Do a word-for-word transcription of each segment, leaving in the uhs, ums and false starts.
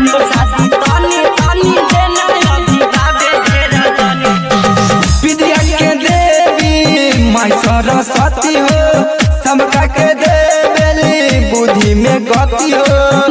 जनी प्रसादी तनी तनी देना अभी बाबे ढेर जनी विद्या के देवी माई सरस्वती हो सबका के देवेली बुद्धि में गति हो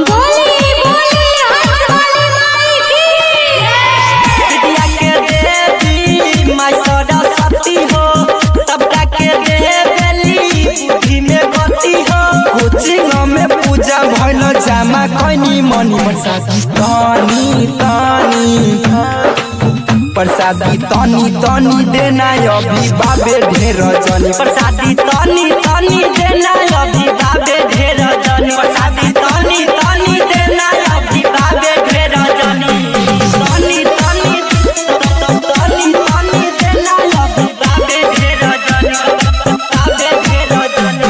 विद्या के देवी माई सरस्वती हो सबका के देवेली बुद्धि में गति हो कोचिंग में पूजा भइल जामा कैनी मनी प्रसादी तनी तनी प्रसादी तनी तनी देना अभी बाबे ढेर जनी प्रसादी तनी तनी देना अभी बाबे ढेर जनी प्रसादी तनी तनी देना अभी बाबे ढेर जनी तनी तनी तनी तनी देना अभी बाबे ढेर जनी बाबे ढेर जनी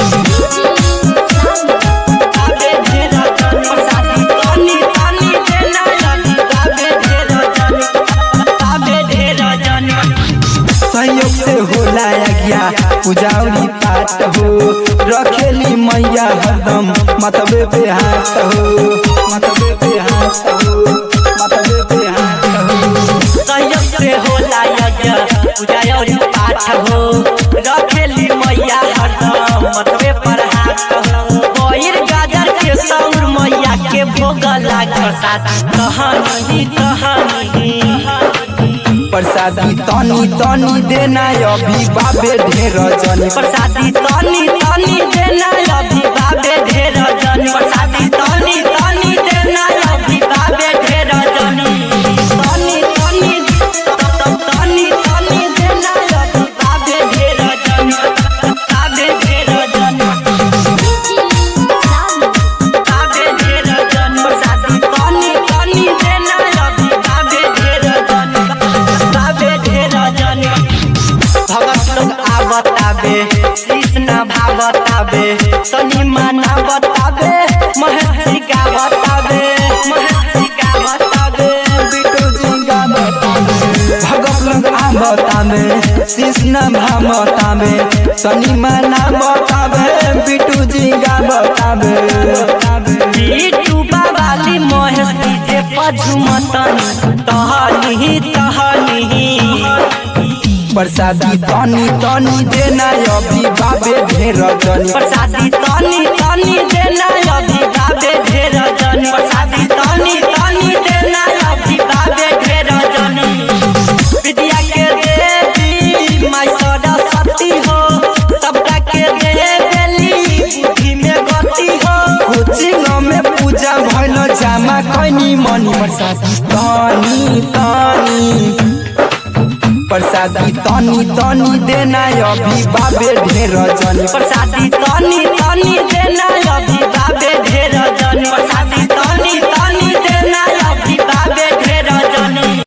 बाबे ढेर जनी प्रसादी तनी तनी देना अभी बाबे ढेर जनी बाबे ढेर जनी सहयोग से होला आज्ञा पूजावली पाठ हो रखेली मैया हरदम मतबे पे हाथ हो मतबे पे हाथ हो मतबे पे हाथ हो सहयोग से होला यज्ञ पूजा और पाठ हो रखेली मैया हरदम मतबे पर हाथ हो बहिर गाजर के सौर मैया के भोग लाग प्रसाद कहानी कहानी प्रसादी तनी तनी देना अभी बाबे ढेर जनी प्रसादी तनी तनी देना अभी बाबे ढेर जनी प्रसादी तनी तनी देना अभी बाबे ढेर जनी तनी तनी तनी तनी देना अभी बाबे ढेर जनी बाबे ढेर जनी बाबे ढेर जनी प्रसादी तनी तनी देना अभी बाबे ढेर जनी बाबे ढेर जनी भगत लोग आवताबे कृष्ण भावताबे सनी माना बताबे महेश का बताबे महेश का बताबे बिटू जी का बताबे भगत लोग आवताबे कृष्ण भावताबे सनी माना बताबे बिटू जी का बताबे बिटू बाबाली महेश डीजे पझुमतनी तहनी तहनी प्रसादी तनी तनी देना अभी बाबे ढेर जनी प्रसादी तनी तनी देना अभी बाबे ढेर जनी प्रसादी तनी तनी देना अभी बाबे ढेर जनी विद्या के देवी माई सरस्वती हो सबका के देवेली बुद्धि में गति हो कोचिंग में पूजा भइल जामा कैनी मनी प्रसादी तनी तनी प्रसादी तनी तनी देना अभी बाबे ढेर जनी प्रसादी तनी तनी देना अभी बाबे ढेर